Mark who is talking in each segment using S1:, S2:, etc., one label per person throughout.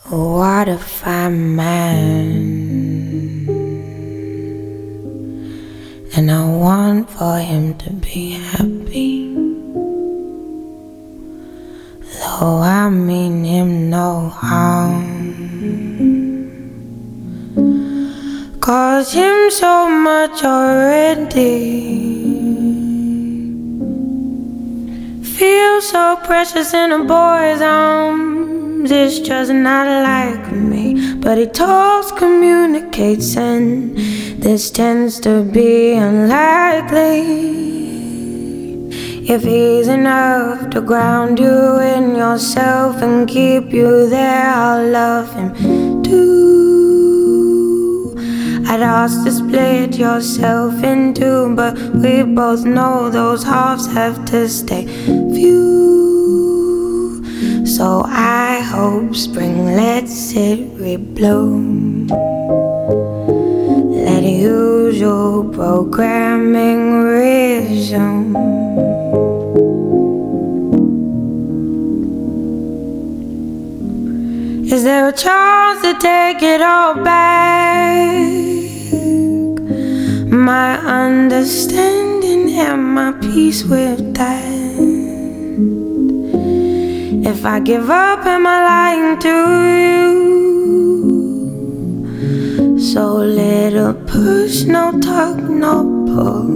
S1: What if I'm man? And I want for him to be happy, though I mean him no harm. Cause him so much already. Feel so precious in a boy's arms. It's just not like me. But he talks, communicates, and this tends to be unlikely. If he's enough to ground you in yourself and keep you there, I'll love him too. I'd ask to split yourself in two, but we both know those halves have to stay few. So I hope spring lets it rebloom. Let usual programming resume. Is there a chance to take it all back? My understanding and my peace with that. If I give up, am I lying to you? So little push, no tug, no pull.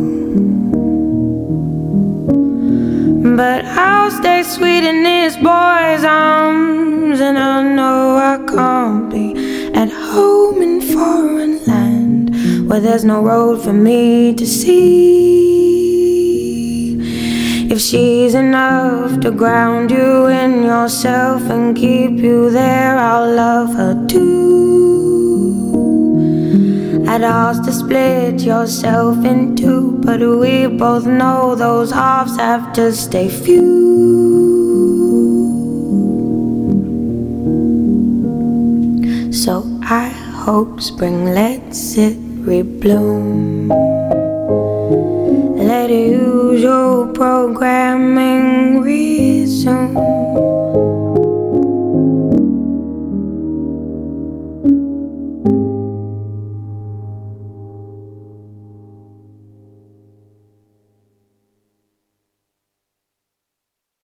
S1: But I'll stay sweet in this boy's arms, and I know I can't be at home in foreign land where there's no road for me to see. If she's enough to ground you in yourself and keep you there, I'll love her too. I'd ask to split yourself in two, but we both know those halves have to stay few. So I hope spring lets it rebloom. Let usual programming resume.